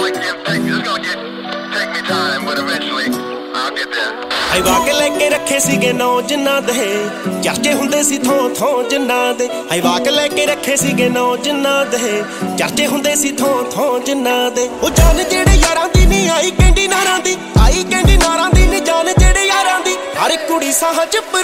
ਵਾਕ ਲੈ ਕੇ ਰੱਖੇ ਸੀਗੇ ਨੌ ਜਿੰਨਾ ਦੇ ਚਰਚੇ ਹੁੰਦੇ ਸੀ ਥੋਂ ਥੋਂ ਜਿੰਨਾ ਦੇ ਵਾਕ ਲੈ ਕੇ ਰੱਖੇ ਸੀਗੇ ਨੌ ਜਿੰਨਾ ਦੇ ਚਰਚੇ ਹੁੰਦੇ ਸੀ ਥੋਂ ਥੋਂ ਜਿੰਨਾ ਦੇ ਉਹ ਜਾਨ ਜਿਹੜੇ ਯਾਰਾਂ ਦੀ ਨਹੀਂ ਆਈ ਕਹਿੰਦੀ ਨਾਰਾਂ ਦੀ ਆਈ ਕਹਿੰਦੀ ਨਾਰਾਂ ਦੀ ਨਹੀਂ ਜਾਨ ਜਿਹੜੇ ਯਾਰਾਂ ਦੀ ਹਰ ਕੁੜੀ ਸਾਹ ਚ